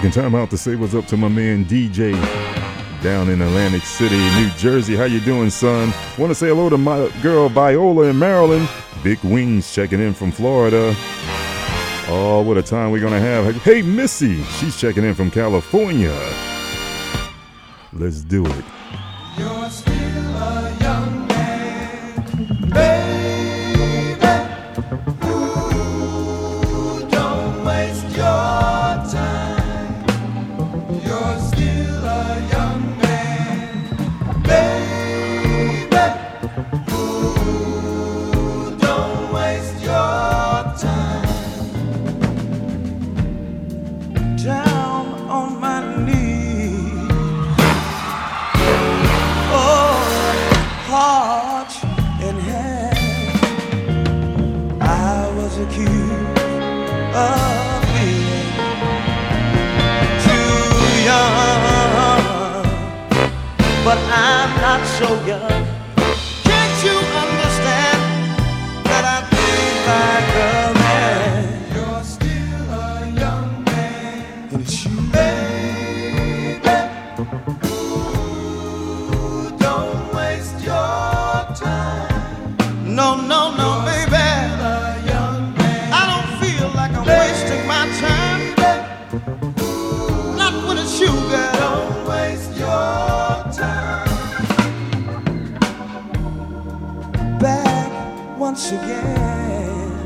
Taking time out to say what's up to my man DJ down in Atlantic City, New Jersey. How you doing, son? Want to say hello to my girl Viola in Maryland. Big Wings checking in from Florida. Oh, what a time we're going to have. Hey, Missy, she's checking in from California. Let's do it. You're still a young man, baby. Ooh, don't waste your time. You're still a young man, baby. Ooh, don't waste your time. Down on my knees, heart in hand, I was accused of being too young, but I'm not so young. Can't you understand that I feel like a man? You're still a young man, and it's you, baby. Ooh, don't waste your time. No, no, no, baby. I don't feel like I'm wasting my time. Not when it's you, girl. Don't waste your time. Back once again.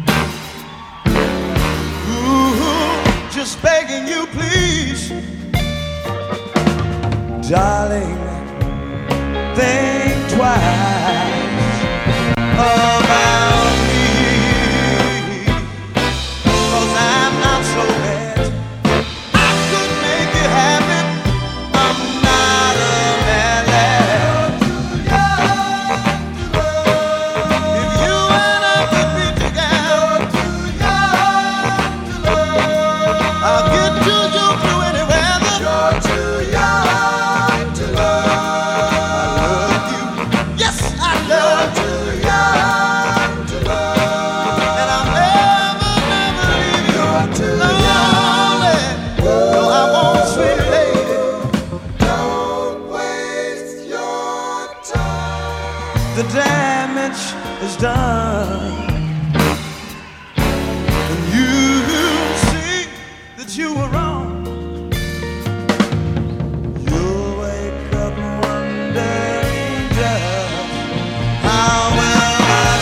Ooh, just begging you, please, darling, think twice about me, 'cause I'm not so bad. I could make you happy. I'm not a man lad. If you and I could be together, I'll get to you through any weather. You're too young to love. Yes, I love you. And I'll never, never leave you. You're too lonely. No, I won't, sweet lady. Don't waste your time. The damage is done, and you see that you were wrong. You'll wake up wondering just how well I've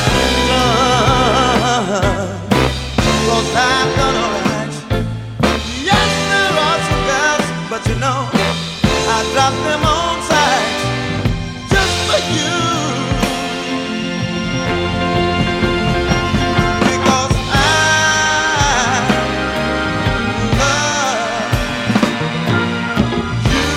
done, 'cause I've done alright. Yes, there are some girls, but you know I dropped them on sight just for you, because I love you.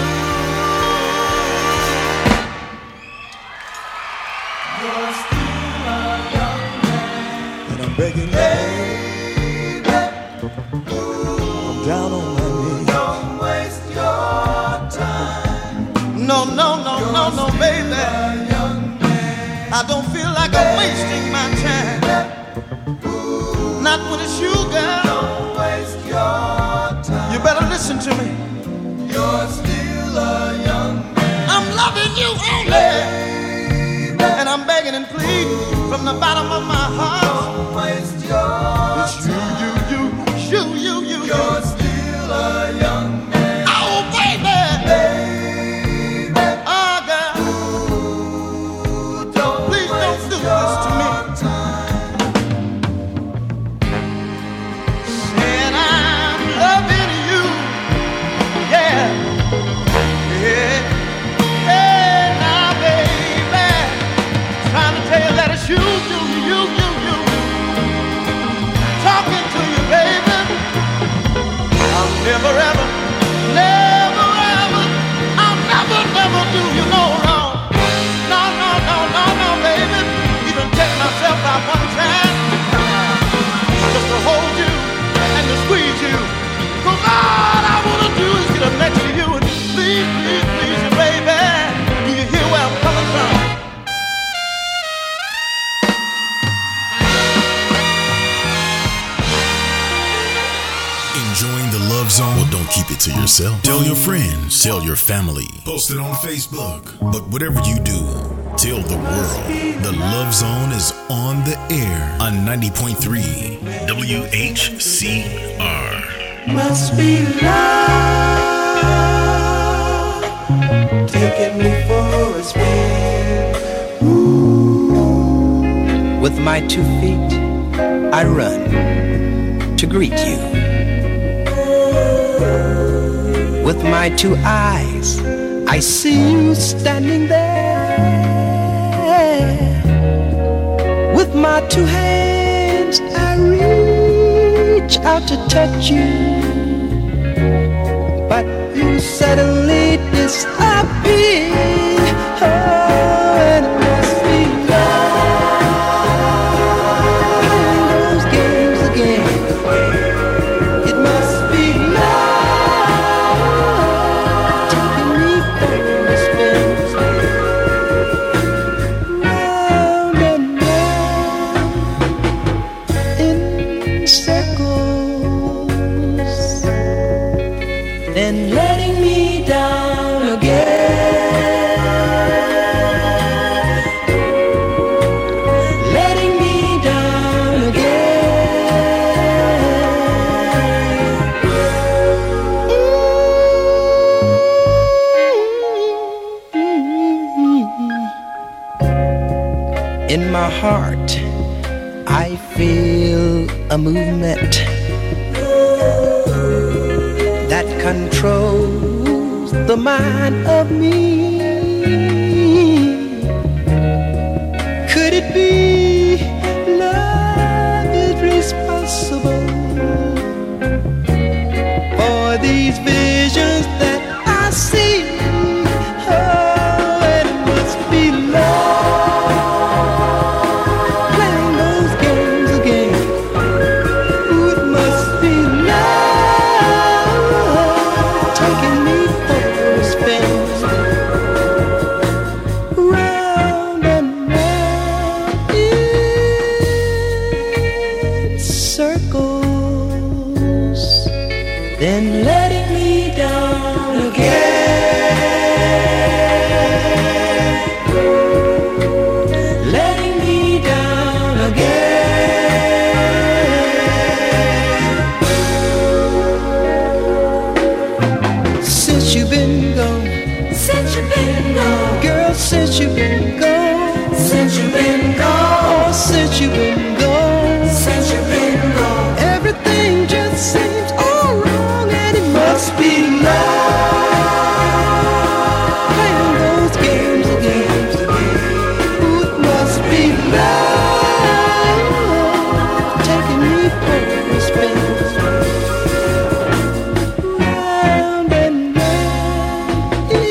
You're still a young man, and I'm begging you, baby. I'm down on my knees. Don't waste your time. No, no, no, no, no, baby. I don't feel like I'm wasting my time. Not when it's you, girl. Don't waste your time. You better listen to me. You're still a young man. I'm loving you only, and I'm begging and pleading from the bottom of my heart. Don't waste your time. It's you. You're still a young man. Oh, baby. Oh, girl. Please don't do this to me. Saying I'm loving you. Yeah. Yeah. Hey, now, baby. Trying to tell you that it's you. Talking to keep it to yourself. Tell your friends, tell your family, post it on Facebook. But whatever you do, tell the world the Love Zone is on the air on 90.3 WHCR. Must be love taking me for a spin. Ooh. With my 2 feet, I run to greet you. With my 2 eyes, I see you standing there. With my 2 hands, I reach out to touch you. But you suddenly disappear. Oh, and it must be love playing those games again. It must be love taking me for a spin. Round and round in circles, then letting me down again, letting me down again. In my heart, I feel a movement that controls the mind of me. Could it be love is responsible for these visions that I see? Oh, and it must be love playing those games again. Ooh, it must be love taking me for a spin. Round and round in circles, then letting me down again, letting me down again. Since you've been gone, girl, since you've been gone, since you've been gone, oh, since you've been gone, everything just seems all wrong, and it must be love playing those games again. Ooh, it must be love taking me for a spin. Round and round in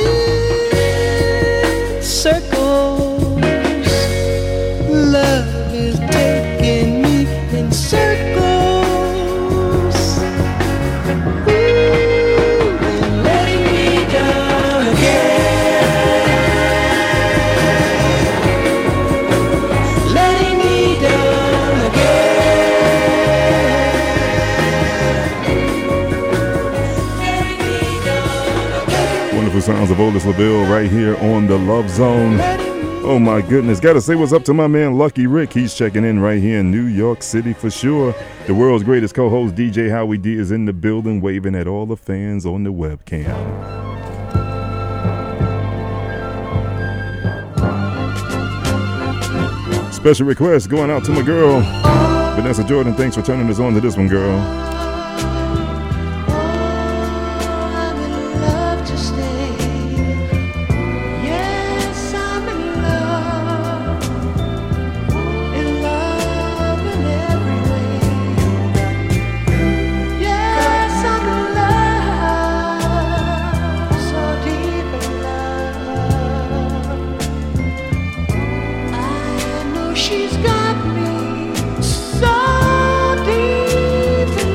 circles, love is taking me in circles. Ooh, and letting me down again, letting me down again. Wonderful sounds of Otis LaBelle right here on the Love Zone. Oh my goodness, gotta say what's up to my man Lucky Rick. He's checking in right here in New York City for sure. The world's greatest co-host DJ Howie D is in the building, waving at all the fans on the webcam. Special request going out to my girl Vanessa Jordan. Thanks for turning us on to this one, girl. She's got me so deep in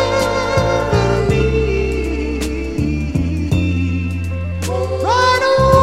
love.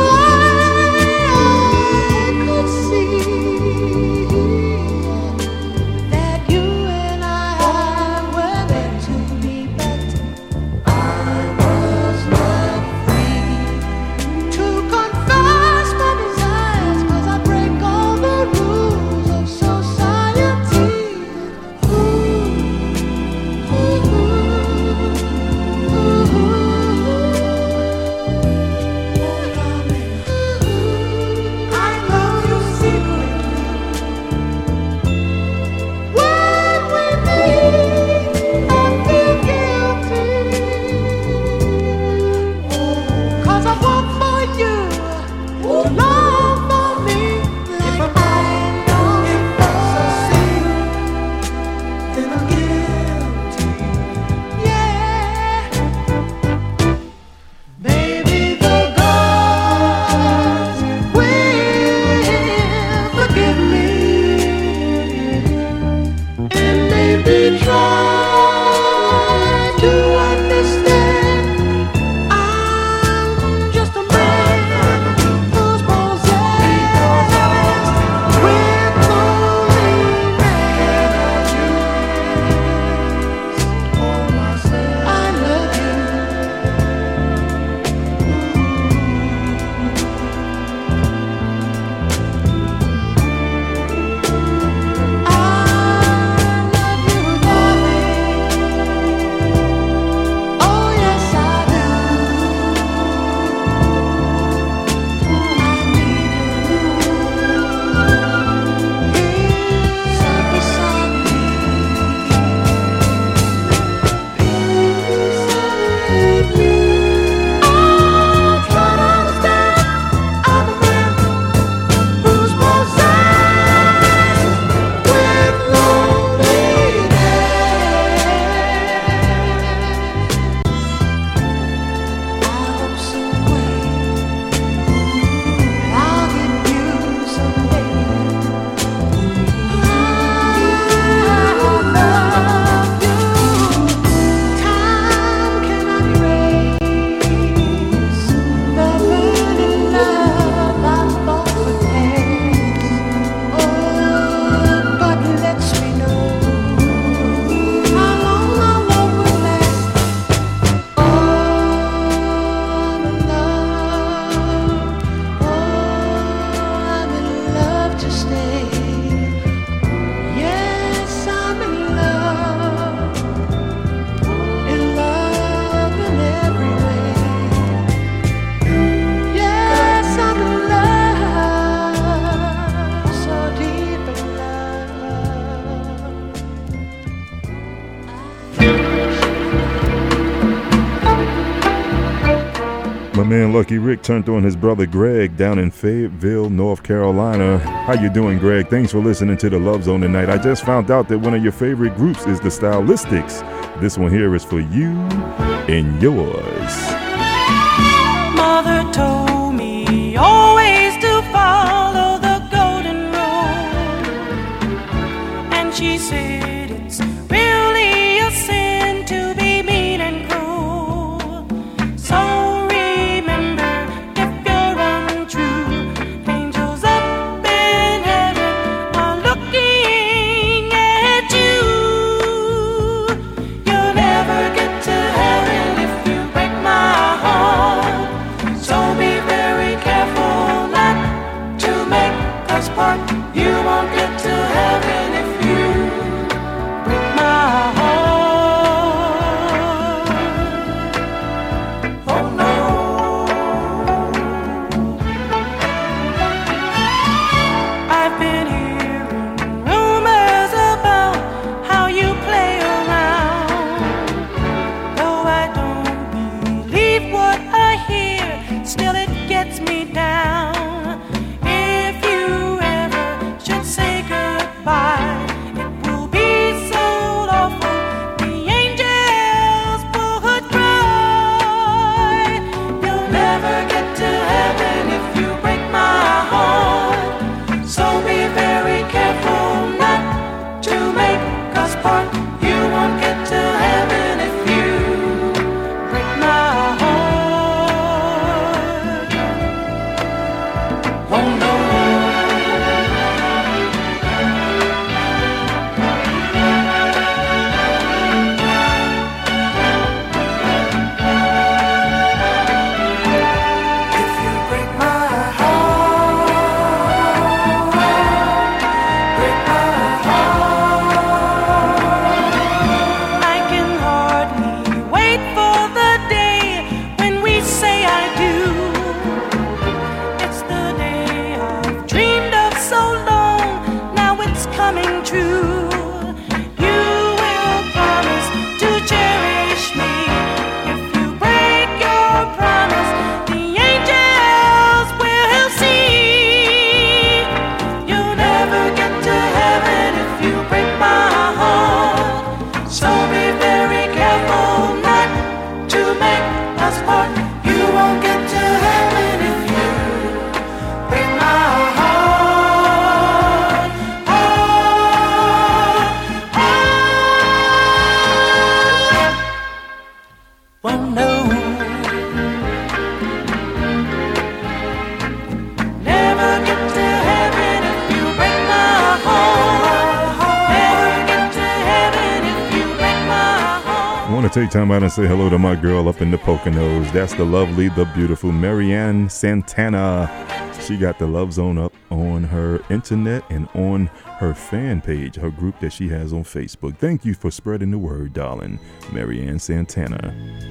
man Lucky Rick turned on his brother Greg down in Fayetteville, North Carolina. How you doing, Greg? Thanks for listening to the Love Zone tonight. I just found out that one of your favorite groups is the Stylistics. This one here is for you and yours. Mother told me always to follow the golden rule, and she said it's really a sin to be mean and cruel. So remember, if you're untrue, angels up in heaven are looking at you. You'll never get to heaven if you break my heart. So be very careful not to make us part. You won't get to heaven if you break my heart. Oh no. I've been hearing rumors about how you play around. Though I don't believe what I hear, still it gets me down. If you ever should say goodbye, it will be so awful. The angels would cry. You'll never get to heaven if you break my heart. So be very careful not to make us part. You won't get to heaven if you break my heart. Oh no. If you break my heart, break my heart, I can hardly wait for the day when we say I do. It's the day I've dreamed of so long, now it's coming true. You will promise to cherish me. If you break your promise, the angels will see. You'll never get to heaven if you break my heart. So be very careful not to make us part. You won't get to heaven if you break my heart. Oh no. Never get to heaven if you break my heart. Never get to heaven if you break my heart. I want to take time out and say hello to my girl up in the Poconos. That's the lovely, the beautiful Marianne Santana. She got the Love Zone up on her internet and on her fan page, her group that she has on Facebook. Thank you for spreading the word, darling. Marianne Santana.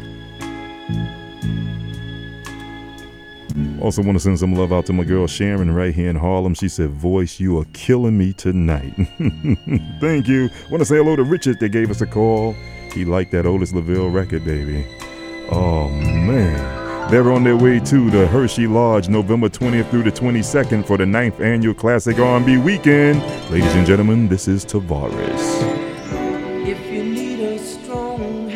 Also want to send some love out to my girl Sharon right here in Harlem. She said, "Voice, you are killing me tonight." Thank you. Want to say hello to Richard that gave us a call. He liked that Otis LaVille record, baby. Oh, man. They're on their way to the Hershey Lodge, November 20th through the 22nd for the 9th Annual Classic R&B Weekend. Ladies and gentlemen, this is Tavares. If you need a strong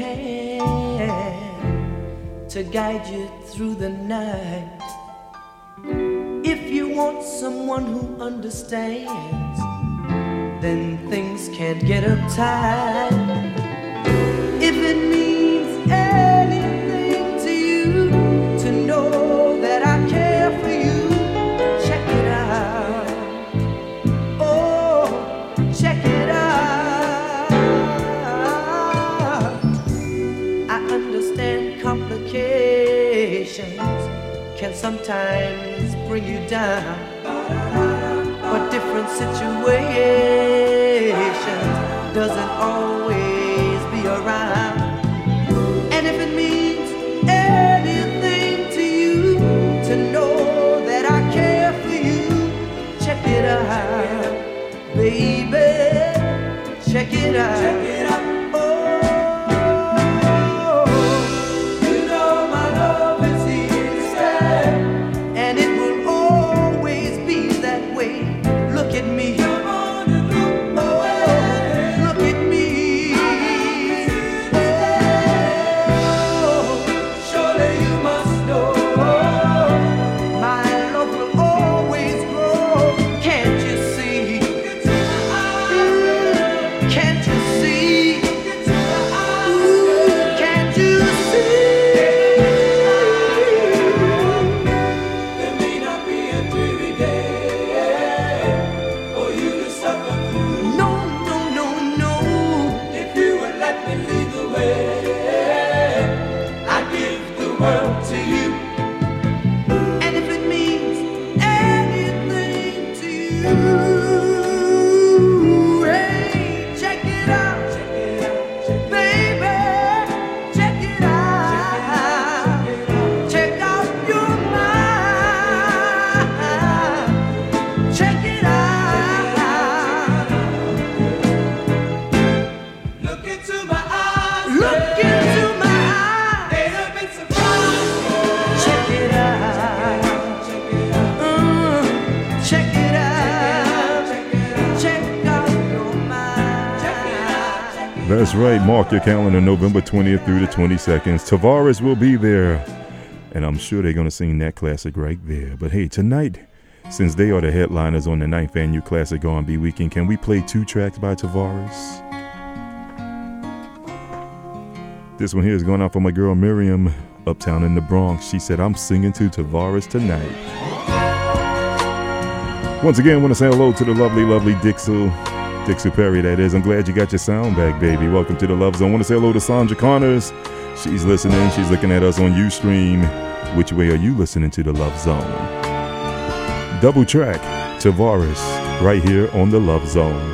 hand to guide you through the night, if you want someone who understands, then things can't get uptight. If it means anything to you to know that I care for you, check it out. Oh, check it out. I understand complications can sometimes bring you down, but different situations doesn't always be around. And if it means anything to you to know that I care for you, check it out, baby, check it out. Check it out. Oh, you know my love is here to stay. That's right. Mark your calendar, November 20th through the 22nd. Tavares will be there. And I'm sure they're going to sing that classic right there. But hey, tonight, since they are the headliners on the 9th Annual Classic R&B Weekend, can we play 2 tracks by Tavares? This one here is going out for my girl Miriam, uptown in the Bronx. She said, I'm singing to Tavares tonight. Once again, I want to say hello to the lovely, lovely Dixie Perry, that is. I'm glad you got your sound back, baby. Welcome to the Love Zone. I want to say hello to Sandra Connors. She's listening. She's looking at us on Ustream. Which way are you listening to the Love Zone? Double track, Tavares, right here on the Love Zone.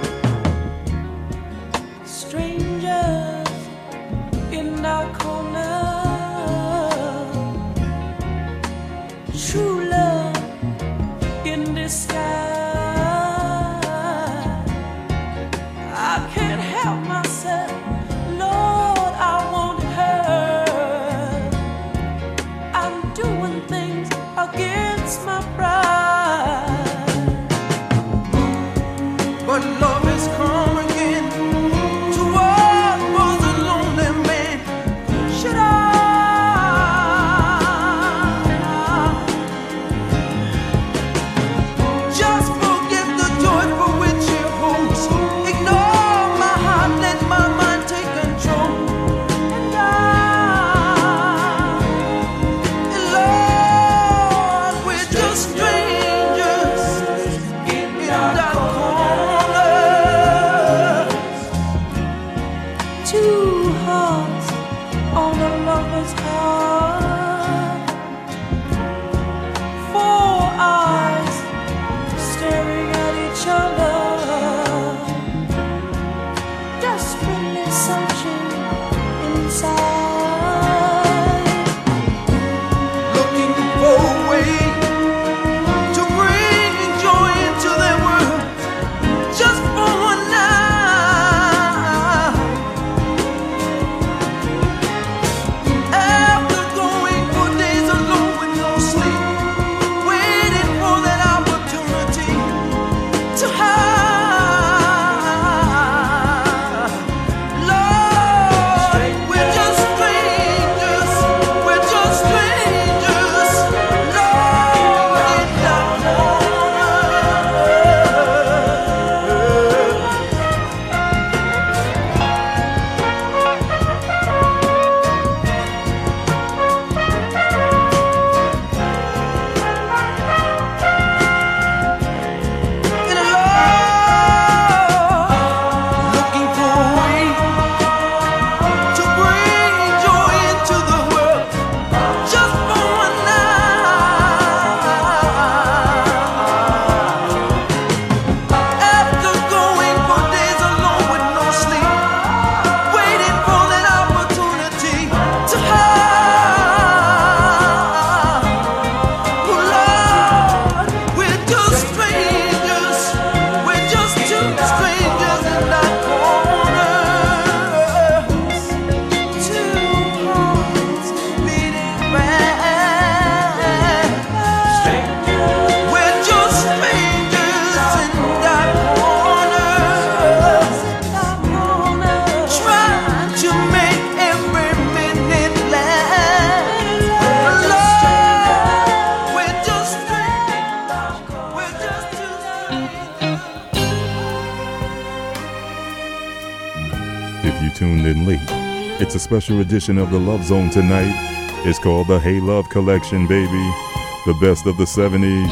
It's a special edition of the Love Zone tonight. It's called the Hey Love Collection, baby. The best of the 70s.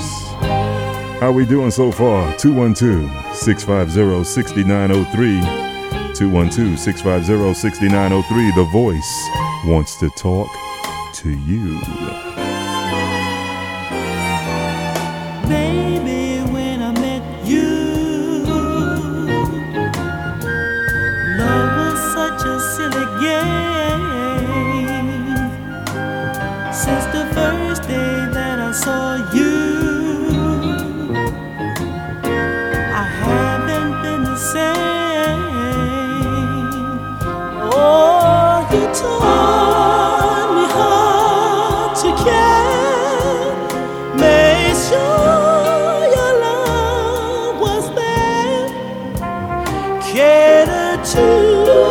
How we doing so far? 212-650-6903. 212-650-6903. The Voice wants to talk to you. Baby, when I met you, love was such a silly game. Since the first day that I saw you, I haven't been the same. Oh, you taught me how to care, made sure your love was there, catered to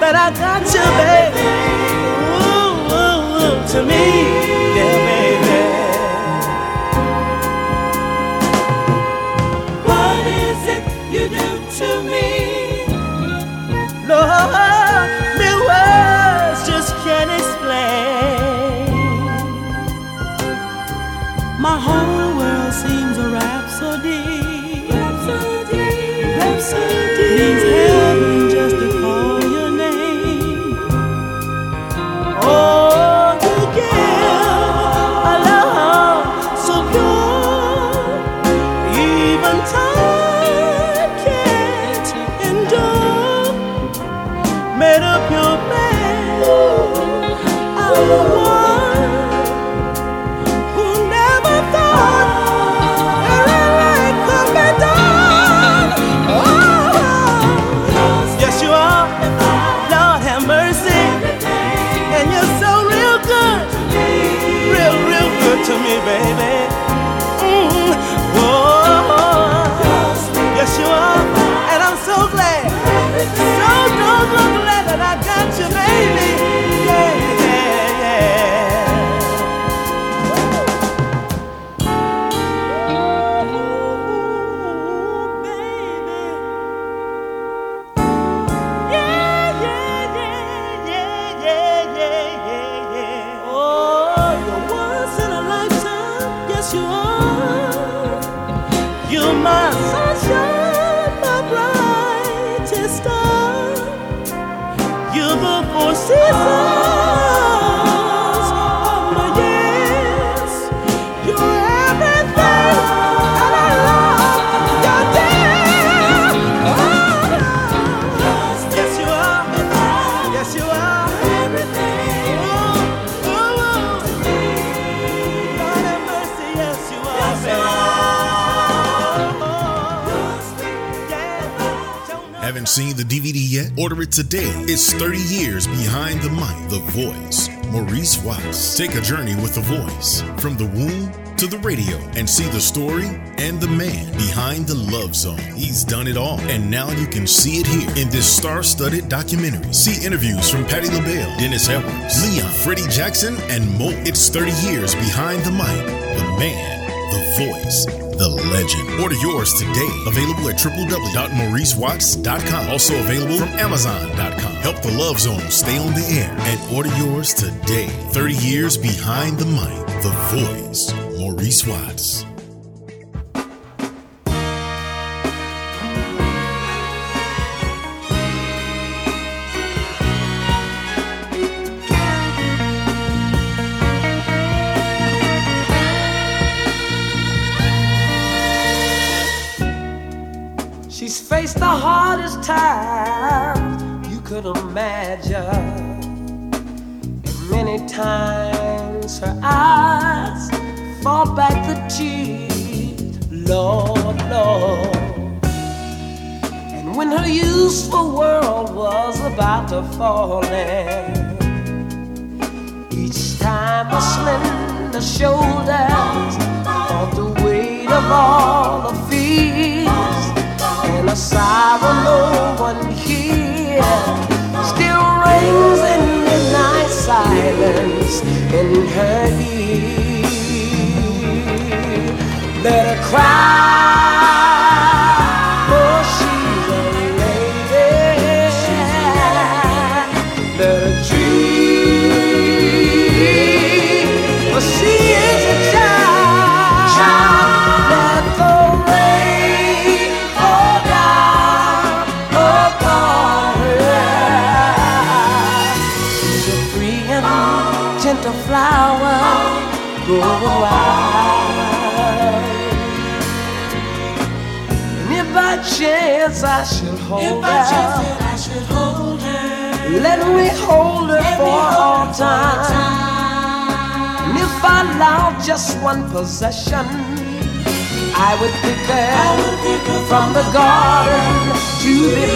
that I got you, baby. Ooh, ooh, ooh, to me, yeah, baby. What is it you do to me? Lord, me words just can't explain. My whole world seems a rhapsody. Rhapsody, rhapsody. Means heaven just to call your name. Oh, you give a love so pure, even time can't endure. Made up your man out of one who never thought that it could be done. Oh, yes you are. Lord have mercy, and you're so real good, real, real good to me, baby. Whoa, yes you are, and I'm so glad, so glad that I got you, baby. Yeah, yeah, yeah. Ooh, baby. Yeah, yeah, yeah, yeah, yeah, yeah, yeah. Oh, you're once in a lifetime, yes you are. You're my sunshine, my brightest star. You're the four seasons of my years. You're everything, and I love your dear. Oh, yes you are, yes you are. Everything. Ooh, ooh, ooh. Lord have mercy, yes you are. Yes you are. Haven't seen the DVD yet? Order it today. It's 30 years behind the mic, The Voice. Maurice Watts. Take a journey with The Voice. From the womb to the radio and see the story and the man behind the Love Zone. He's done it all, and now you can see it here in this star-studded documentary. See interviews from Patti LaBelle, Dennis Edwards, Leon, Freddie Jackson, and more. It's 30 years behind the mic, the man, the voice, the legend. Order yours today. Available at www.mauricewatts.com. Also available from Amazon.com. Help the Love Zone stay on the air and order yours today. 30 years behind the mic, the voice, Maurice Watts. She's faced the hardest times you could imagine. And many times her eyes fought back the tears, Lord, Lord. And when her useful world was about to fall in, each time her slender shoulders felt the weight of all the fears. And a sorrow no one hears still rings in midnight silence in her ear. Let her cry, for she's a lady. Let her dream, for she is a child. Let the rain fall down upon her. She's a free and gentle flower growing wild. And if by chance I should hold her, let me hold her for all time. And if I allow just one possession, I would pick her from the garden to be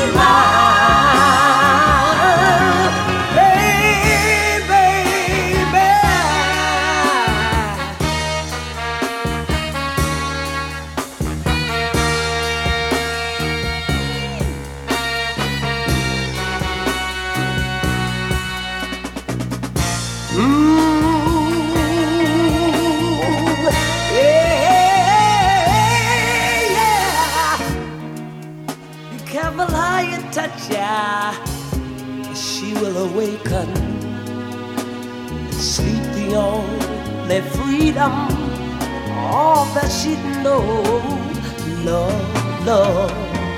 mine. Baby, baby. awaken, sleep the only freedom, all that she'd know. Love, love.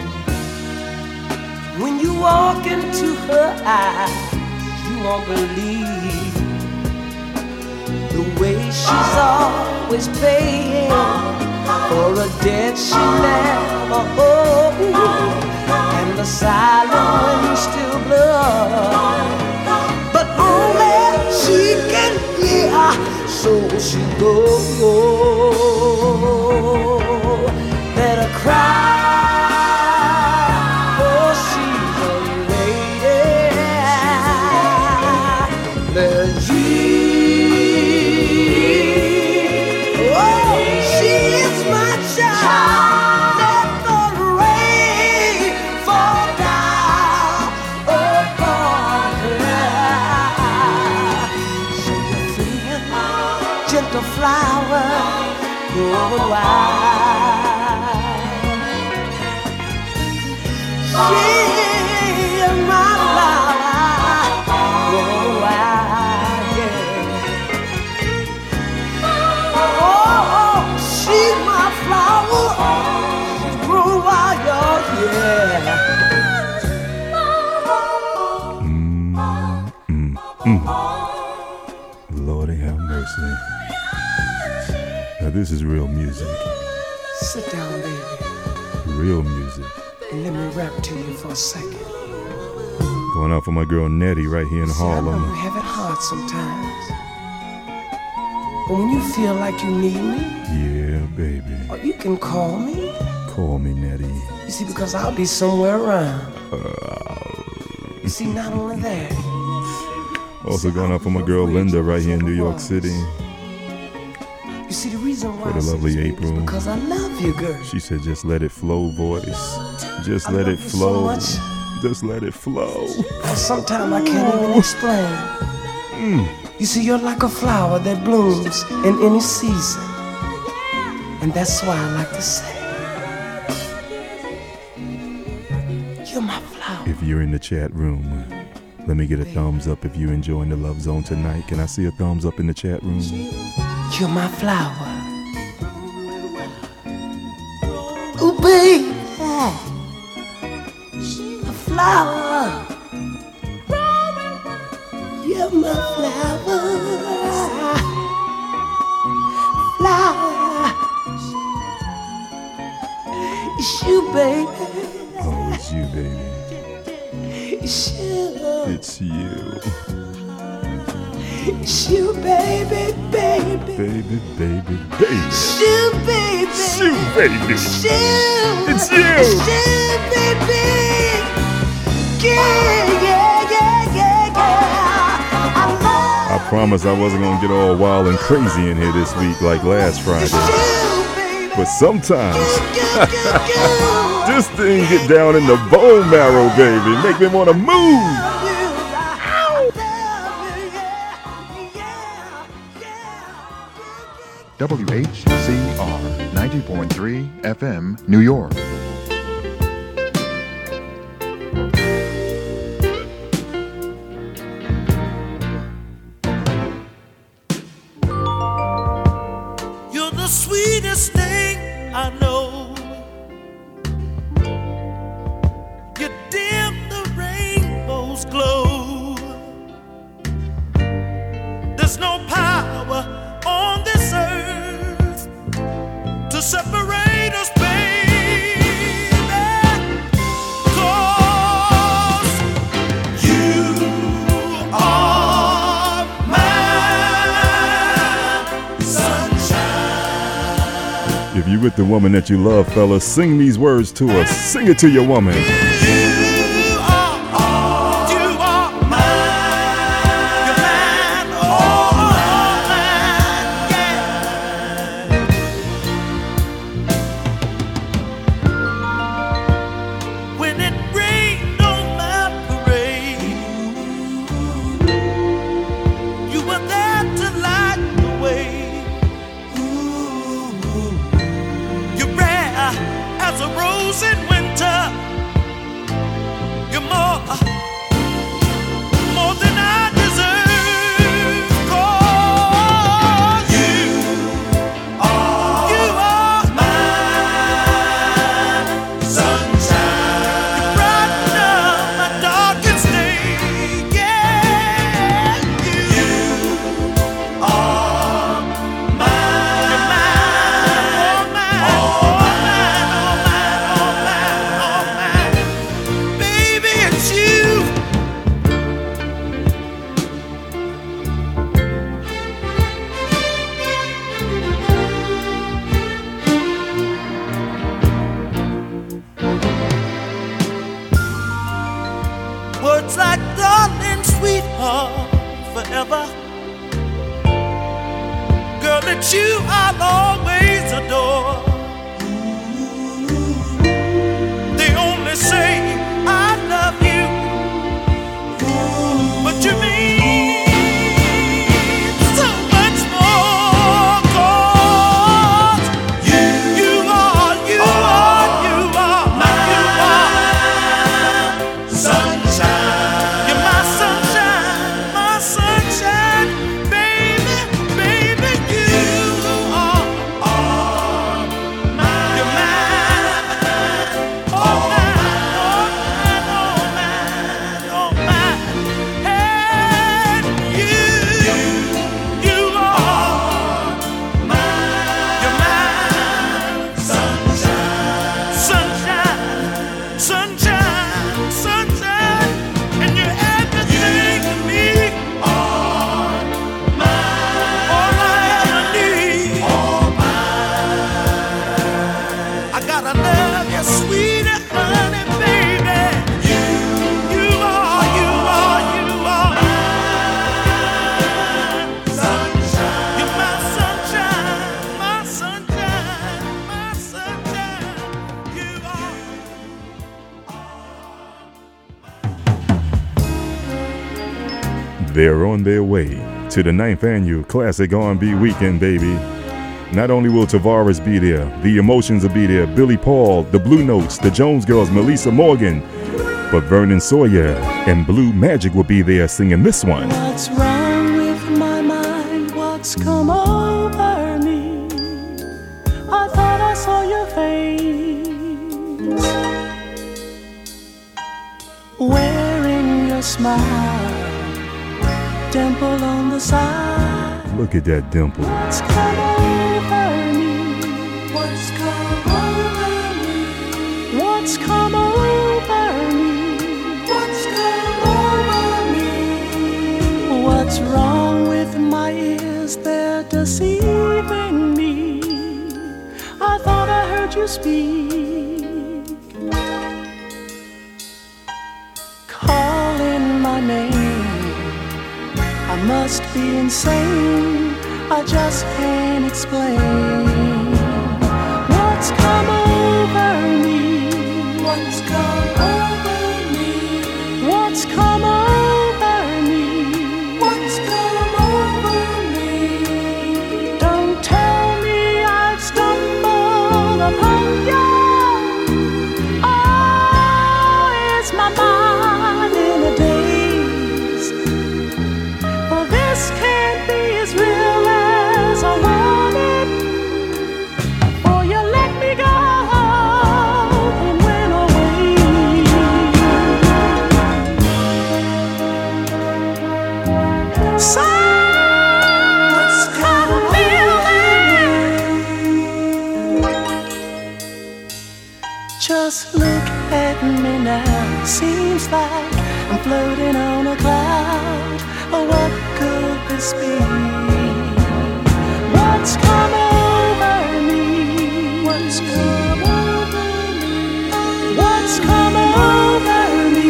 When you walk into her eyes, you won't believe the way she's always paying for a debt she never owed, and the silent wind still blows, but only she can hear, so she goes. Better cry. Lordy have mercy. Now this is real music. Sit down, baby. Real music. And let me rap to you for a second. Going out for my girl Nettie right here in Harlem. I know you have it hard sometimes, but when you feel like you need me, yeah, baby, or you can call me. Call me, Nettie. You see, because I'll be somewhere around. You see, not only that. Also going out for my girl Linda right here in New York City. You see, the reason why for the lovely April. Because I love you, girl. She said, just let it flow, voice. Just let it flow. Just let it flow. Sometimes I can't even explain. You see, you're like a flower that blooms in any season. And that's why I like to say, you're my flower. If you're in the chat room, let me get a thumbs up if you're enjoying the Love Zone tonight. Can I see a thumbs up in the chat room? You're my flower. Ooh, baby. A flower. You're my flower. Flower. It's you, baby. Oh, it's you, baby. It's you. It's you. It's you, baby, baby. Baby, baby, baby. It's you, baby. It's you, baby. It's you. It's you. It's you, baby. Yeah, yeah, yeah, yeah, yeah. I promise I wasn't going to get all wild and crazy in here this week like last Friday. But sometimes this thing get down in the bone marrow, baby. Make me want to move. WHCR 90.3 FM, New York. You're the sweetest thing I know. You dim the rainbow's glow. There's no power on this earth to separate us, baby. 'Cause you are my sunshine. If you're with the woman that you love, fellas, sing these words to her. Sing it to your woman. that you I'll always adore. They only say I love you, but you mean so much more. 'Cause you are my sunshine. You're my sunshine, baby, baby. You are mine. You're mine, oh mine, oh mine, oh mine. And you are mine. You're mine, sunshine, sunshine, and you're everything to me. All I ever need. I gotta love you, sweet honey, baby. You are sunshine. You're my sunshine, my sunshine, my sunshine. You are. They're on their way to the 9th annual Classic R&B Weekend, baby. Not only will Tavares be there, the Emotions will be there, Billy Paul, the Blue Notes, the Jones Girls, Melissa Morgan, but Vernon Sawyer and Blue Magic will be there singing this one. What's wrong with my mind? What's come over me? I thought I saw your face, wearing your smile, dimple on the side. Look at that dimple. What's come over me? What's come over me? What's come over me? What's come over me? What's wrong with my ears? They're deceiving me. I thought I heard you speak, calling my name. I must be insane, I just can't explain. What's come over me? What's come over me? What's come over me? What's come over me? Don't tell me I've stumbled upon you. Oh, is my mind in a daze? For this can't be as real as I want it. For you let me go and went away. Some kind of feeling. Just look at me now. Seems like I'm floating on a cloud. Oh, what could this be? What's come over me? What's come over me? What's come over me?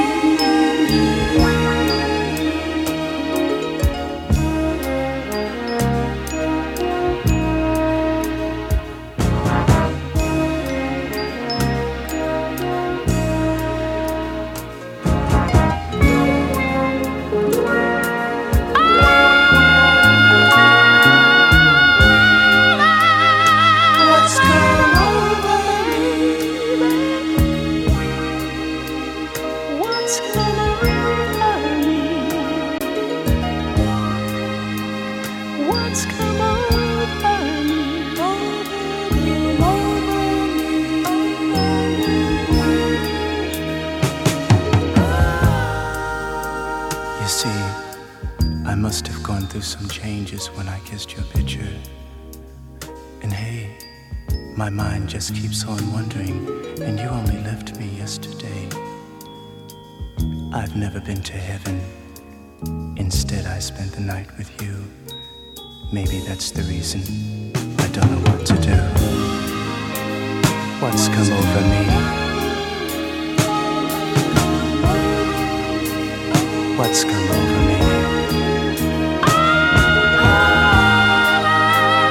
What's come over me? What's come over me? What's come over me? You see, I must have gone through some changes when I kissed your picture. And hey, my mind just keeps on wondering, and you only left me yesterday. I've never been to heaven. Instead, I spent the night with you. Maybe that's the reason I don't know what to do. What's come over me? What's come over me?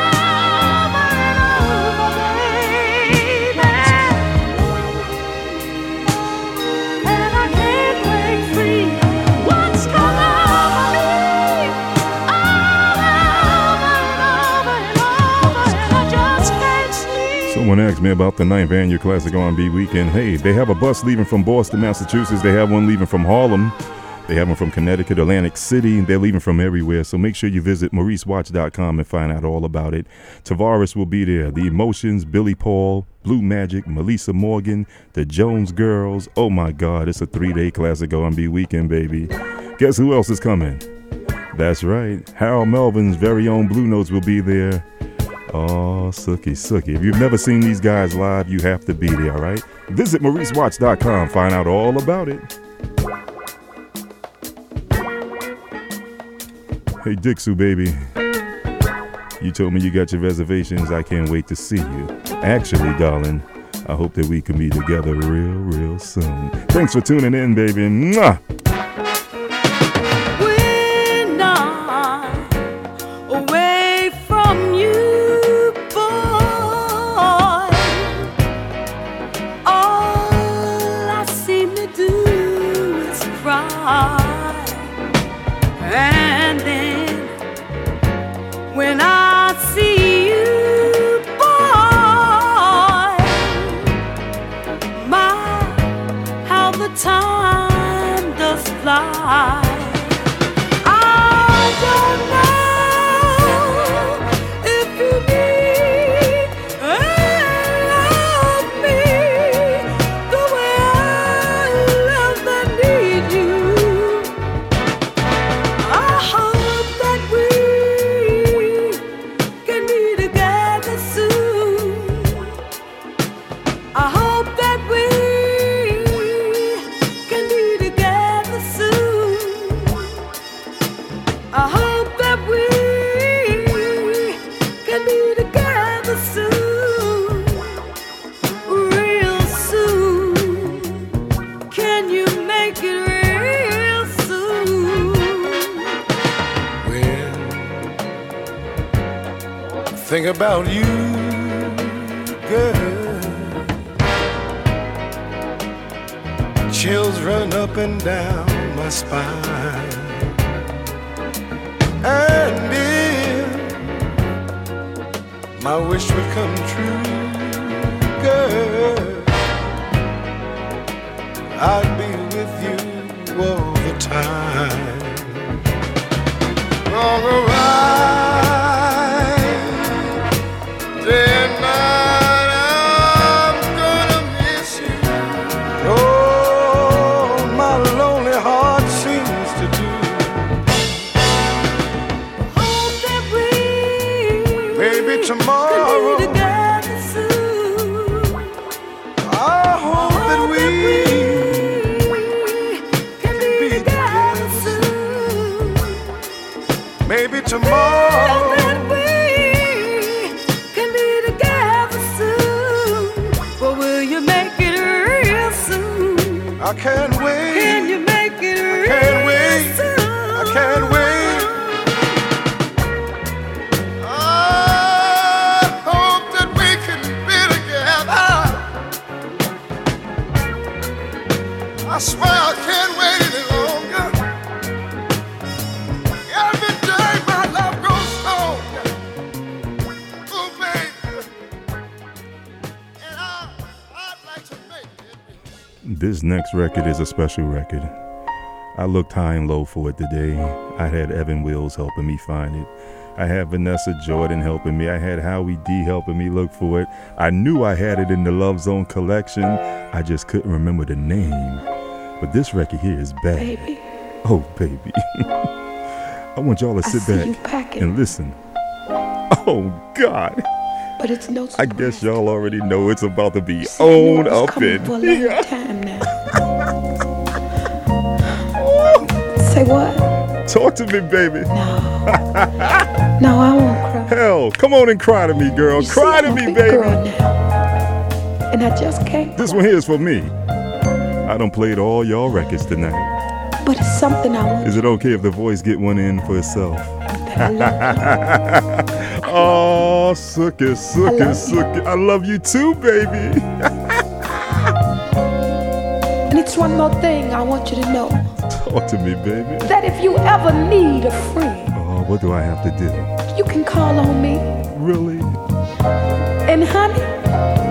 Someone asked me about the 9th annual Classic R&B Weekend. Hey, they have a bus leaving from Boston, Massachusetts. They have one leaving from Harlem. They have one from Connecticut, Atlantic City. They're leaving from everywhere. So make sure you visit MauriceWatch.com and find out all about it. Tavares will be there. The Emotions, Billy Paul, Blue Magic, Melissa Morgan, the Jones Girls. Oh my God, it's a 3-day Classic R&B Weekend, baby. Guess who else is coming? That's right. Harold Melvin's very own Blue Notes will be there. Oh, Sookie. If you've never seen these guys live, you have to be there, all right? Visit MauriceWatch.com. Find out all about it. Hey, Dixie, baby. You told me you got your reservations. I can't wait to see you. Actually, darling, I hope that we can be together real soon. Thanks for tuning in, baby. Mwah! When I'm away from you, boy, all I seem to do is cry. And then when I see you, boy, my, how the time does fly. I don't know if you need and love me the way I love and need you. I hope that we can be together soon. I hope that we can be together soon. I hope that we can be together soon, real soon. Can you make it real soon? Think about you, girl. Chills run up and down my spine. And if my wish would come true, girl, I'd be with you all the time. On the ride, day and night, I'm gonna miss you. Oh, my lonely heart seems to do. Hope that we Maybe tomorrow, can be together soon. I hope that we can be together soon. maybe tomorrow. That we can be together soon. But will you make it real soon? I can't wait. Can you make it real Can't wait. soon? I can't wait. I hope that we can be together. I swear I can't wait any longer. Every day my love grows stronger. Oh, baby. And I'd like to make it. This next record is a special record. I looked high and low for it today. I had Evan Wills helping me find it. I had Vanessa Jordan helping me. I had Howie D helping me look for it. I knew I had it in the Love Zone collection. I just couldn't remember the name. But this record here is bad. Baby, Oh, baby. I want y'all to I sit see you back packing, and listen. Oh, God. but it's no I surprise. guess y'all already know it's about to be See, I knew on it was up coming in for a long here. time now. Say what? Talk to me, baby. No, I won't cry. Hell, come on and cry to me, girl. You see, Cry I'm to a me, big baby. girl now, and I just can't. This cry. one here is for me. I done played all y'all records tonight. But it's something I want Is it okay if the voice get one in for itself? that I love. Oh, Sookie, Sookie, I love you. Sookie. I love you too, baby. And it's one more thing I want you to know, Talk to me, baby. that if you ever need a friend, Oh, what do I have to do? you can call on me. Really? And honey,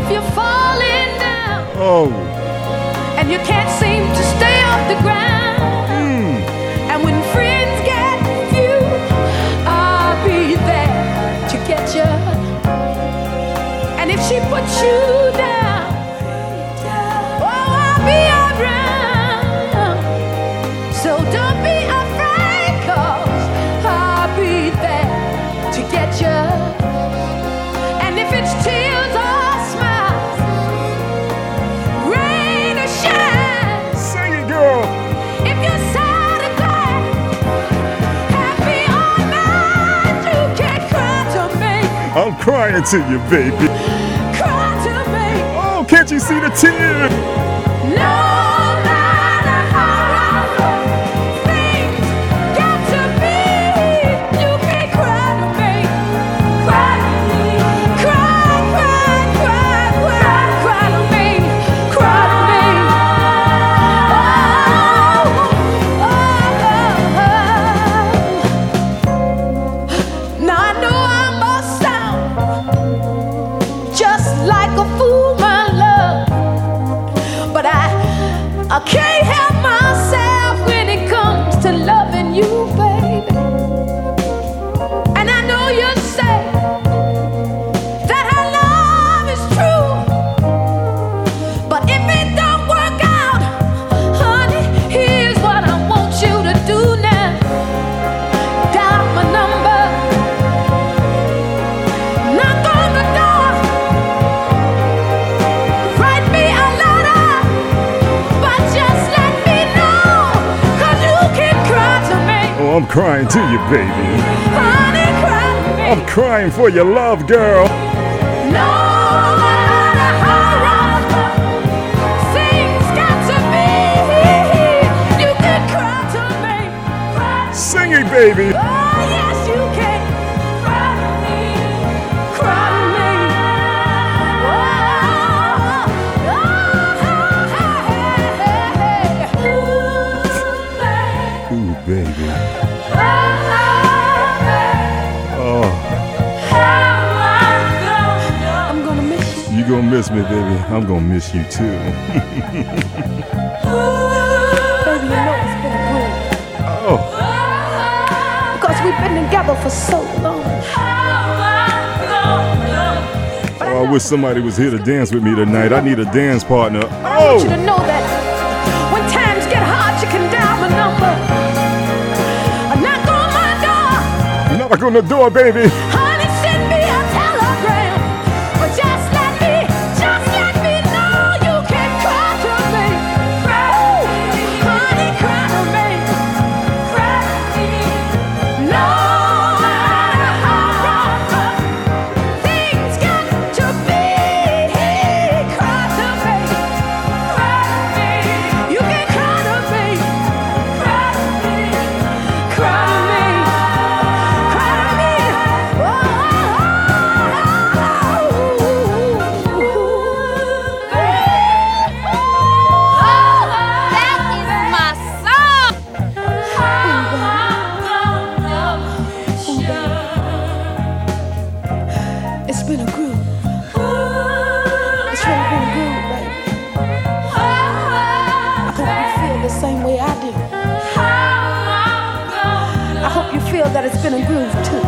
if you're falling down Oh. and you can't seem to stay off the ground, and when friends get few, I'll be there to get you. And if she puts you down, oh, I'll be around. So don't be afraid, 'cause I'll be there to get you. And if it's tears or smiles, rain or shine, Sing it, girl. if you're sad or glad, happy or mad, you can cry to me, I'm crying to you, baby. cry to me. Oh, can't you see the tears? No matter how rough things get to be, you can cry to me, cry to me, cry, cry, cry, cry, cry to me, cry to me. Now I know I must sound just like a fool, my love, but I can't help myself when it comes to loving you, baby. And I know you say that our love is true, but if it don't work out, honey, here's what I want you to do now. Dial my number, knock on the door, write me a letter, but just let me know, 'cause you can cry to me, Oh, I'm crying to you, baby. honey, cry to me. I'm crying for your love, girl. No matter how rough things got to be, you can cry to me, cry. Sing it, baby. Oh yes, you can cry to me, cry to me. Oh, Ooh, baby. Oh, I'm gonna miss you. you gonna miss me, baby. I'm gonna miss you too. Baby, you know it's been a groove. Oh, Because we've been together for so long. oh, I wish somebody was here to dance with me tonight. I need a dance partner. I want you to Oh, know that when times get hard, you can dial my number. Knock on my door, knock on the door, baby. honey, send me a telegram. But just let me know you can cry to me. Ooh, honey, cry to me. Cry to me. No matter how rough things got to be, cry to me. Cry to me. You can cry to me. Cry to me. Cry to me. Cry to me. That is my song. It's been a groove. It's really been a groove, baby. I hope you feel the same way I do. I hope you feel that it's been a groove too.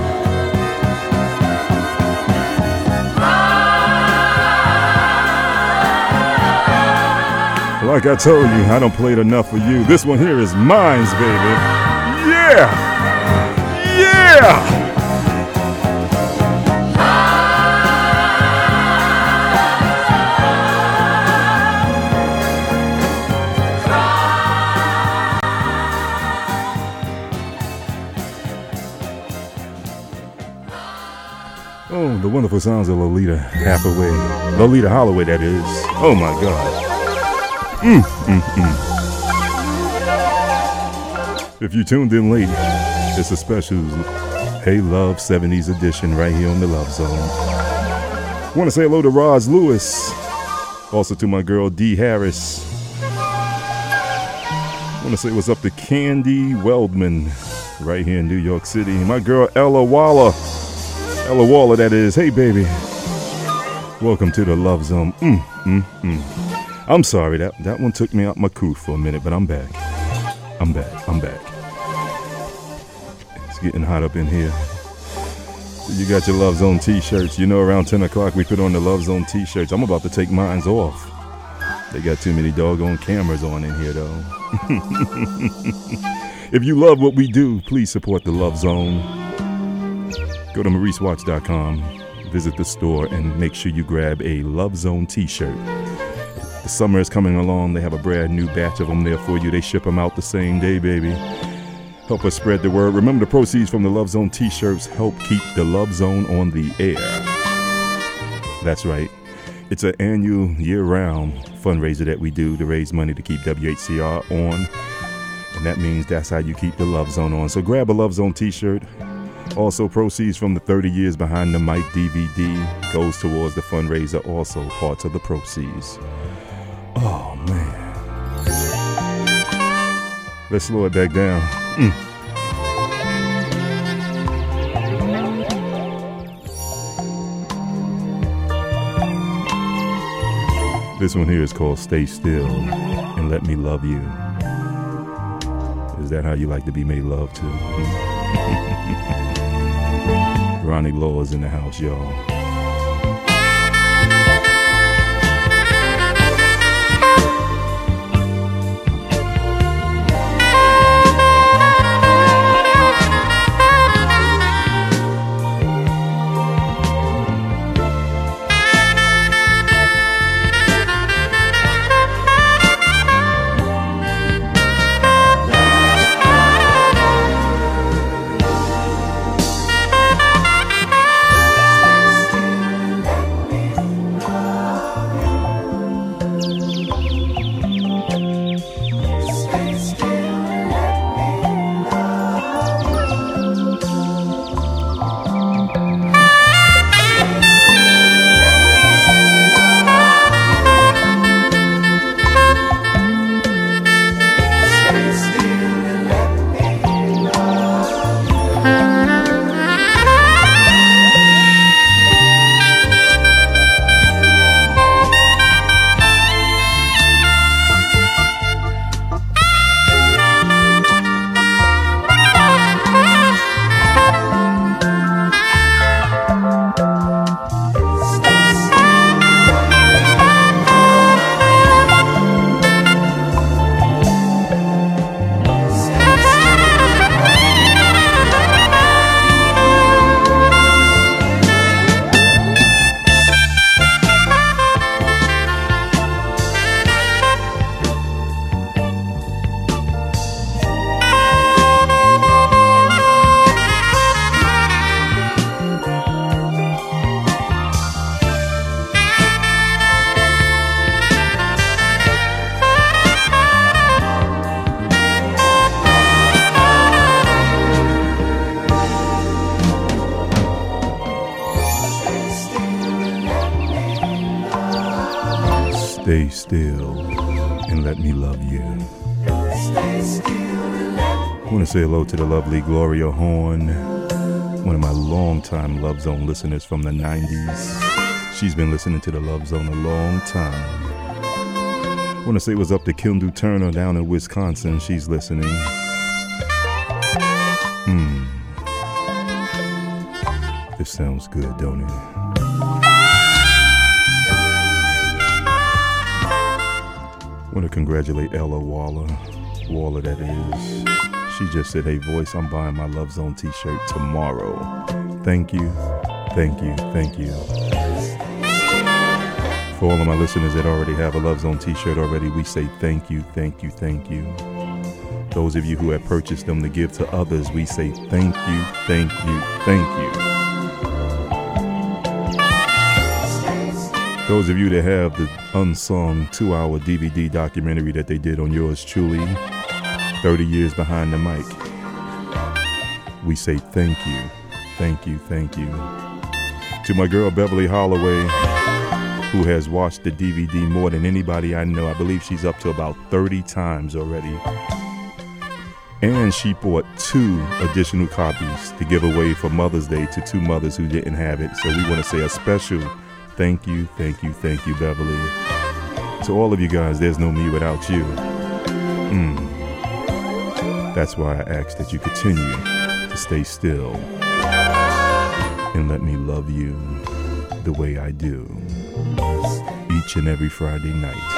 Like I told you, I don't play it enough for you. This one here is mine, baby. Yeah! Yeah! Oh, the wonderful sounds of Lolita Hathaway. Lolita Holloway, that is. Oh my God. If you tuned in late, it's a special Hey Love 70s edition right here on the Love Zone. Want to say hello to Roz Lewis. Also to my girl D Harris. Want to say what's up to Candy Weldman right here in New York City. My girl Ella Waller. Ella Waller, that is. Hey, baby. Welcome to the Love Zone. I'm sorry, that one took me out my couth for a minute, but I'm back. I'm back. It's getting hot up in here. So you got your Love Zone t-shirts. You know, around 10 o'clock we put on the Love Zone t-shirts. I'm about to take mine off. They got too many doggone cameras on in here, though. If you love what we do, please support the Love Zone. Go to MauriceWatts.com. Visit the store and make sure you grab a Love Zone t-shirt. The summer is coming along. They have a brand new batch of them there for you. They ship them out the same day, baby. Help us spread the word. Remember, the proceeds from the Love Zone t-shirts help keep the Love Zone on the air. That's right. It's an annual, year-round fundraiser that we do to raise money to keep WHCR on. And that means that's how you keep the Love Zone on. So grab a Love Zone t-shirt. Also, proceeds from the 30 Years Behind the Mic DVD goes towards the fundraiser, also parts of the proceeds. Oh, man. Let's slow it back down. This one here is called Stay Still and Let Me Love You. Is that how you like to be made love to? Ronnie Law is in the house, y'all. Stay still and let me love you. I want to say hello to the lovely Gloria Horn, one of my longtime Love Zone listeners from the 90s. She's been listening to the Love Zone a long time. I want to say what's up to Kindu Turner down in Wisconsin. She's listening. This sounds good, don't it? I want to congratulate Ella Waller that is. She just said, hey voice, I'm buying my Love Zone t-shirt tomorrow. Thank you. For all of my listeners that already have a Love Zone t-shirt already, we say thank you. Those of you who have purchased them to give to others, we say thank you. Those of you that have the unsung 2-hour DVD documentary that they did on yours truly, 30 Years Behind the Mic, we say thank you. To my girl Beverly Holloway, who has watched the DVD more than anybody I know. I believe she's up to about 30 times already. And she bought 2 additional copies to give away for Mother's Day to 2 mothers who didn't have it. So we want to say a special Thank you, Beverly. To all of you guys, there's no me without you. That's why I ask that you continue to stay still and let me love you the way I do each and every Friday night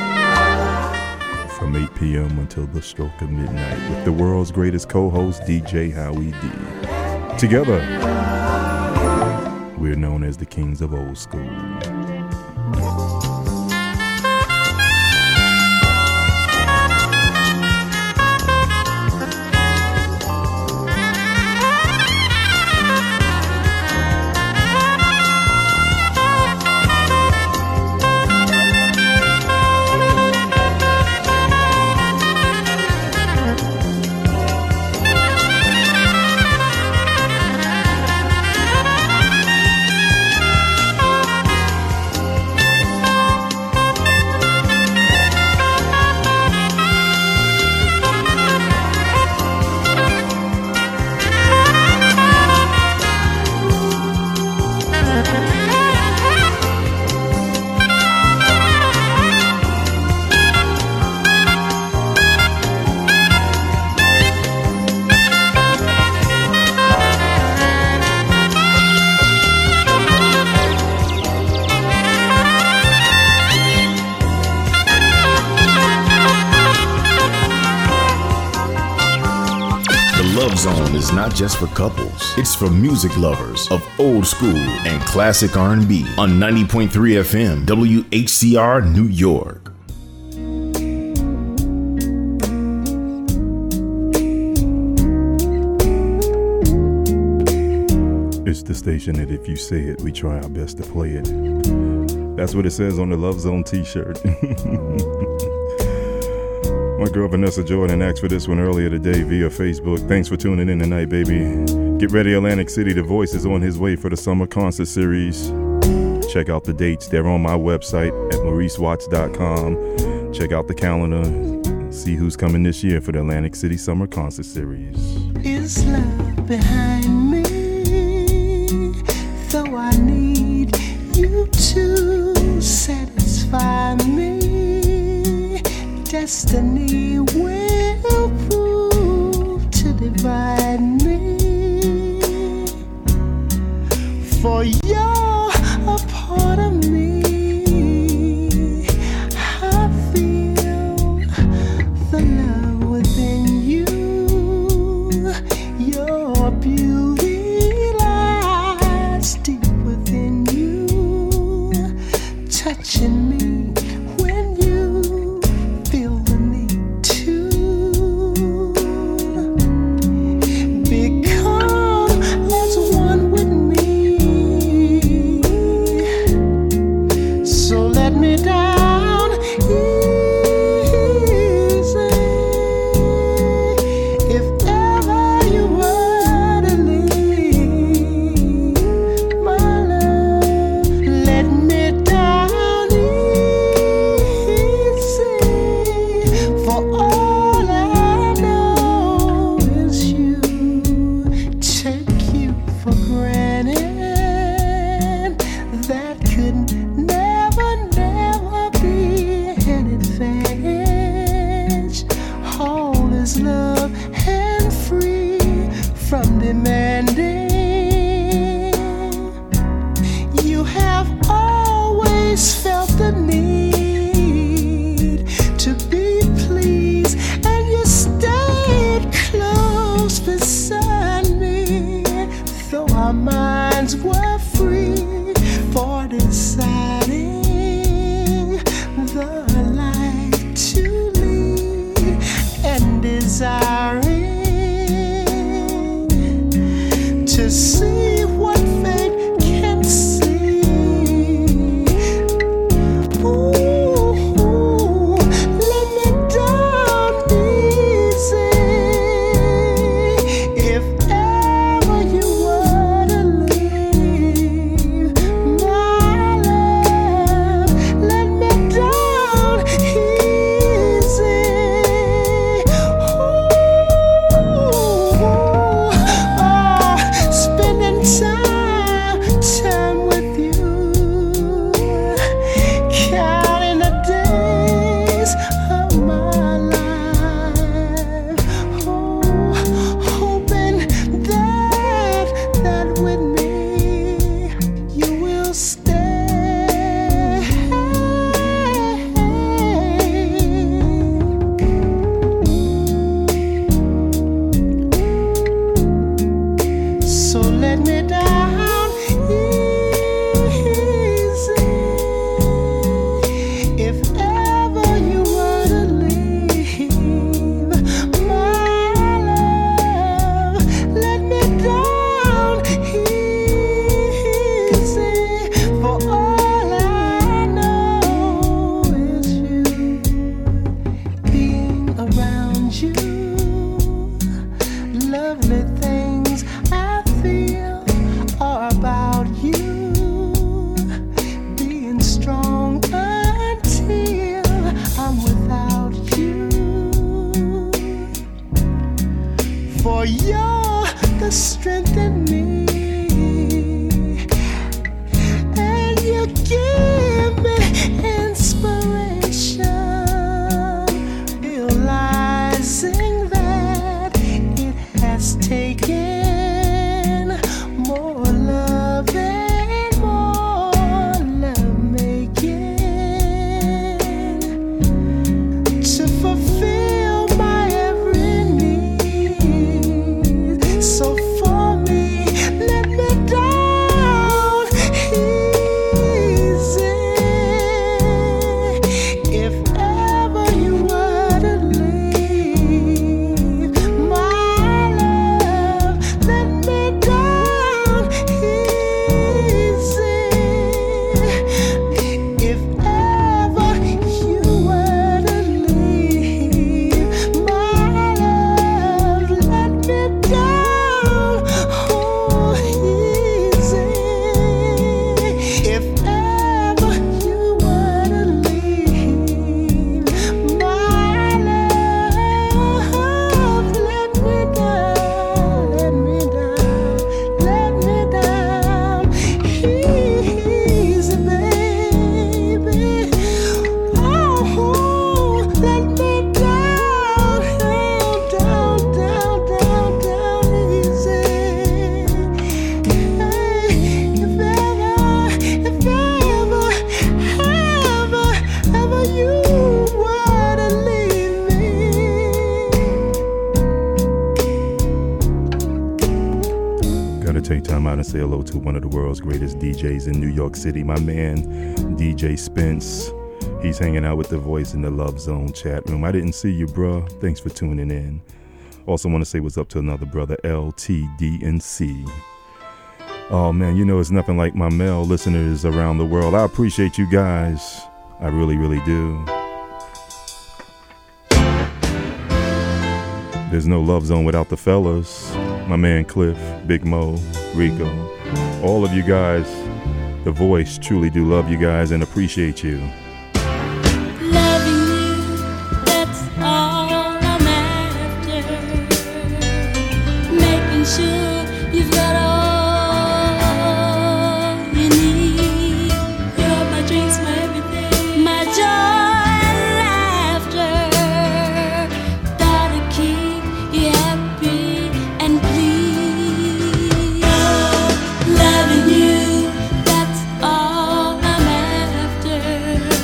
from 8 p.m. until the stroke of midnight with the world's greatest co-host, DJ Howie D. Together, we're known as the Kings of Old School. Is not just for couples. It's for music lovers of old school and classic R&B on 90.3 FM WHCR New York. It's the station that if you say it, we try our best to play it. That's what it says on the Love Zone t-shirt. My girl Vanessa Jordan asked for this one earlier today via Facebook. Thanks for tuning in tonight, baby. Get ready, Atlantic City. The Voice is on his way for the summer concert series. Check out the dates. They're on my website at mauricewatts.com. Check out the calendar. See who's coming this year for the Atlantic City Summer Concert Series. Is love behind me? Though I need you to satisfy me. Destiny will prove to divide me. For you're a part of me. I feel the love within you. Your beauty lies deep within you, touching me. So let me down easy. If ever you were to leave, my love, let me down easy. For all I know is you, being around you, lovely things I feel are about you, being strong until I'm without you. For you're the strength in me, and you give me inspiration, realizing that it has taken more love and more love making to fulfill my every need. So for me, let me down easy. If ever you were to leave, my love, let me down easy. If ever you were to leave, my love, let me down easy. If ever you were to leave, my love, let me down, let me down, let me down easy, baby. Oh, let me down, down, down, down, down easy. If ever you were to leave me. Gotta take time out and say hello to one of the world's greatest DJs in New York City, my man, DJ Spence. He's hanging out with The Voice in the Love Zone chat room. I didn't see you, bruh. Thanks for tuning in. Also want to say what's up to another brother, LTDNC. Oh, man, you know it's nothing like my male listeners around the world. I appreciate you guys. I really, really do. There's no Love Zone without the fellas. My man Cliff, Big Mo, Rico. All of you guys, The Voice, truly do love you guys and appreciate you. Loving you, that's all I'm after. Making sure you've got all you need. You're my dreams, my everything, my joy and laughter. Gotta keep you happy and pleased. Loving you, that's all I'm after.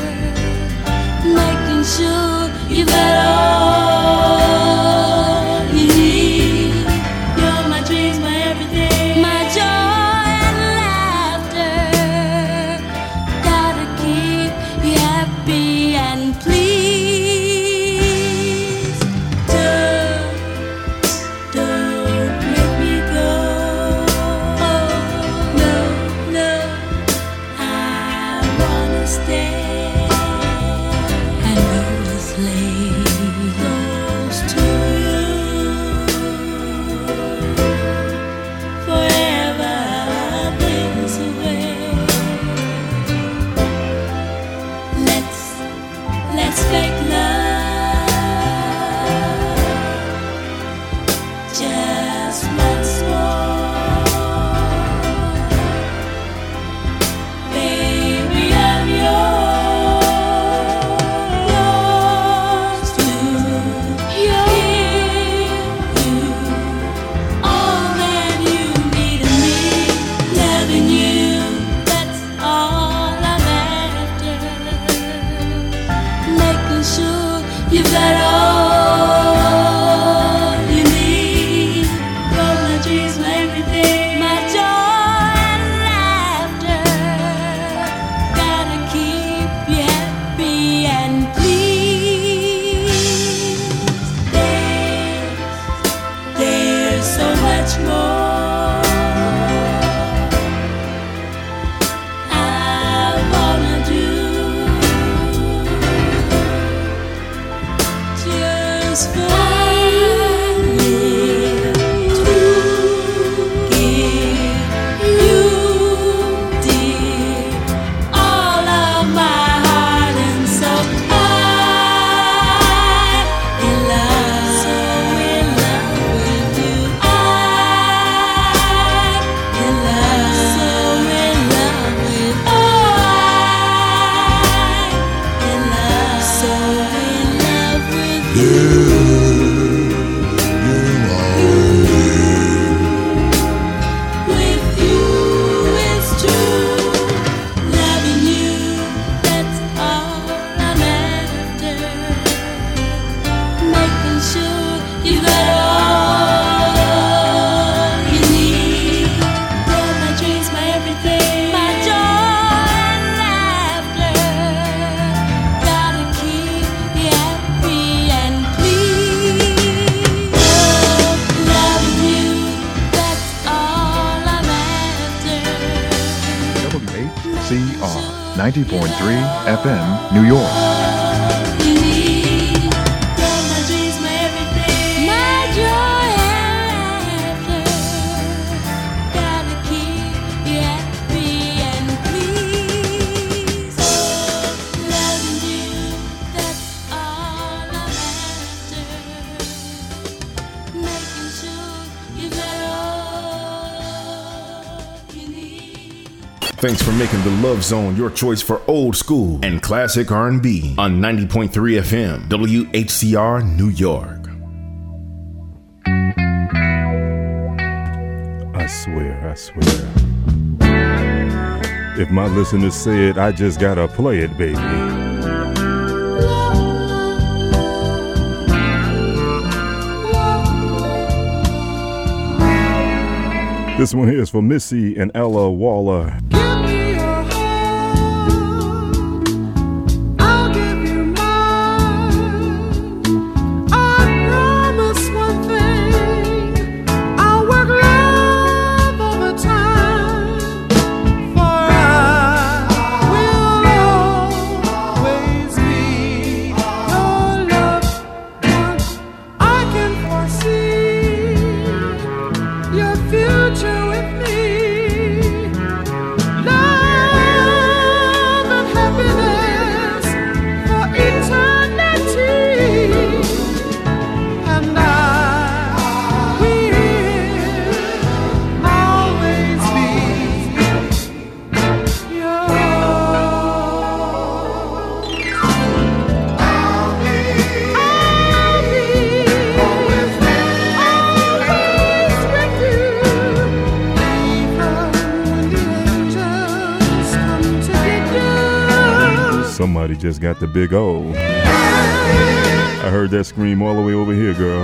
WHCR 90.3 FM, New York. Thanks for making the Love Zone your choice for old school and classic R&B on 90.3 FM, WHCR, New York. I swear. If my listeners say it, I just gotta play it, baby. This one here is for Missy and Ella Waller. Somebody just got the big O. I heard that scream all the way over here, girl.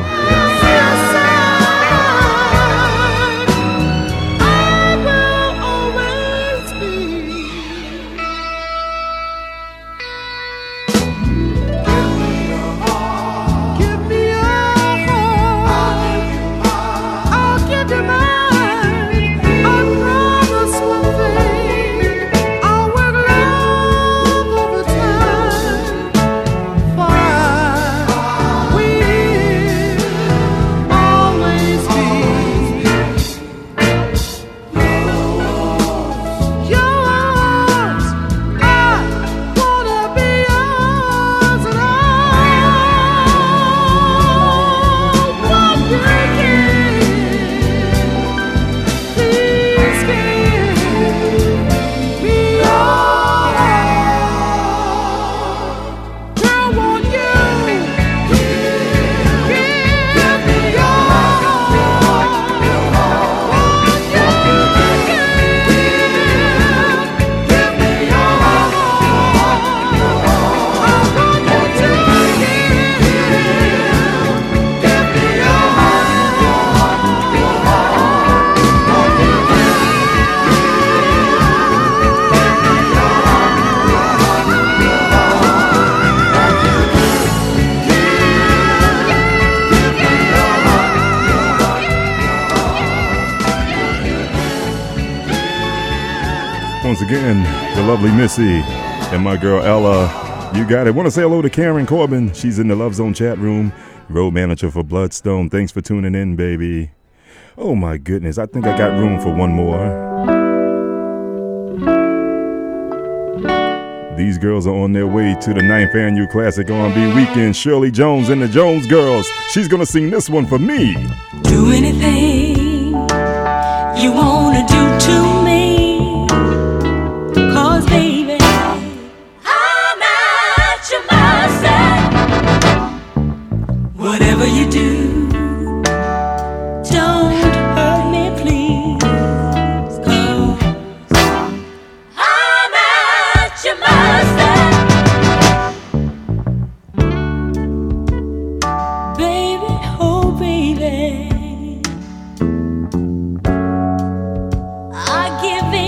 Once again, the lovely Missy and my girl Ella. You got it. Want to say hello to Karen Corbin. She's in the Love Zone chat room. Road manager for Bloodstone. Thanks for tuning in, baby. Oh my goodness. I think I got room for one more. These girls are on their way to the 9th Annual Classic R&B Weekend. Shirley Jones and the Jones Girls. She's going to sing this one for me. Do anything you want to do to me. 'Cause baby, I'm at your mercy. Whatever you do, don't hurt me, please. 'Cause I'm at your mercy. Baby, oh baby, I give in.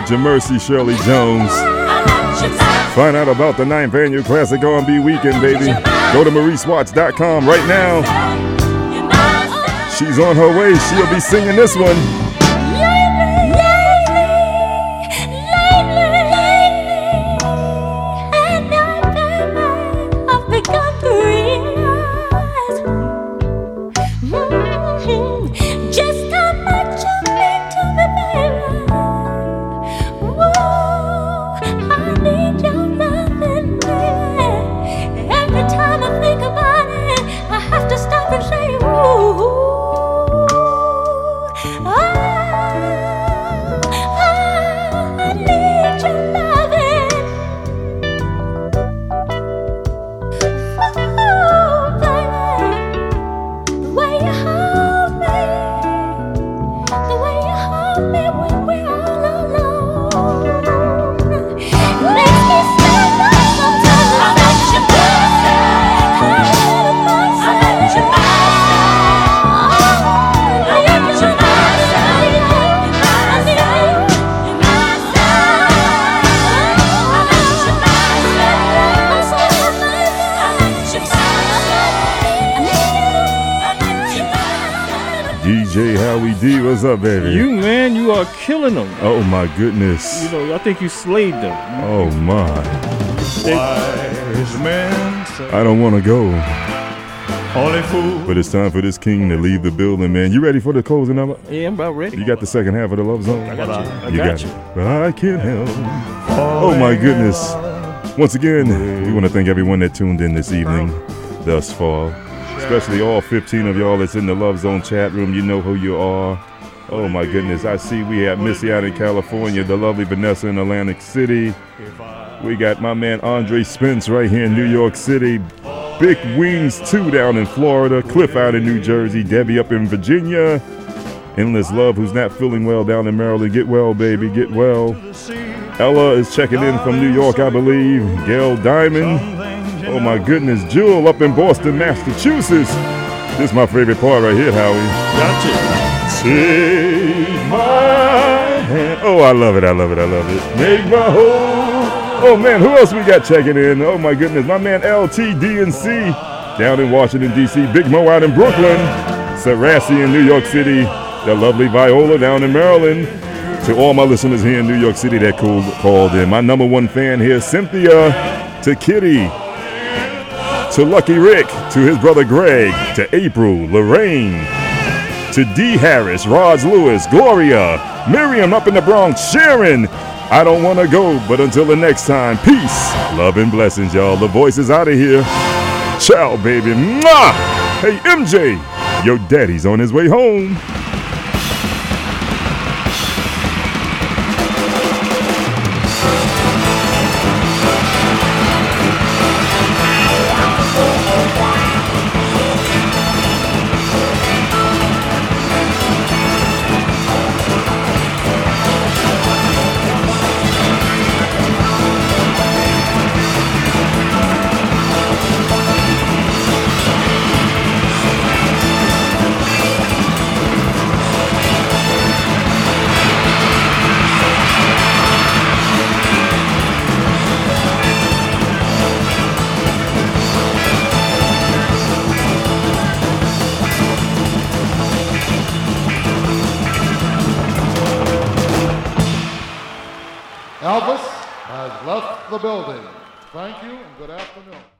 Jamercy Shirley Jones. Find out about the 9th Annual Classic R&B Weekend, baby. Go to MauriceWatts.com right now. She's on her way. She'll be singing this one. D, what's up, baby? You, man, you are killing them. Oh, my goodness. You know, I think you slayed them. Oh, my. Wise men say, I don't want to go. Only fool. But it's time for this king to leave the building, man. You ready for the closing number? Yeah, I'm about ready. You got the second half of the Love Zone? I got you. I got you. it. But I can't help. Oh, my goodness. Once again, we want to thank everyone that tuned in this evening thus far. Especially all 15 of y'all that's in the Love Zone chat room. You know who you are. Oh, my goodness. I see we have Missy out in California, the lovely Vanessa in Atlantic City. We got my man Andre Spence right here in New York City. Big Wings 2 down in Florida. Cliff out in New Jersey. Debbie up in Virginia. Endless Love, who's not feeling well down in Maryland. Get well, baby. Get well. Ella is checking in from New York, I believe. Gail Diamond. Oh, my goodness. Jewel up in Boston, Massachusetts. This is my favorite part right here, Howie. Gotcha. Take my hand. Oh, I love it. I love it. I love it. Make my whole. Oh, man. Who else we got checking in? Oh, my goodness. My man LTDNC down in Washington, D.C. Big Mo out in Brooklyn. Sarassi in New York City. The lovely Viola down in Maryland. To all my listeners here in New York City that called in. My number one fan here, Cynthia. To Kitty. To Lucky Rick, to his brother Greg, to April, Lorraine, to D. Harris, Roz Lewis, Gloria, Miriam up in the Bronx, Sharon. I don't want to go, but until the next time, peace, love, and blessings, y'all. The Voice is out of here. Ciao, baby. Mwah! Hey, MJ, your daddy's on his way home. Elvis has left the building. Thank you and good afternoon.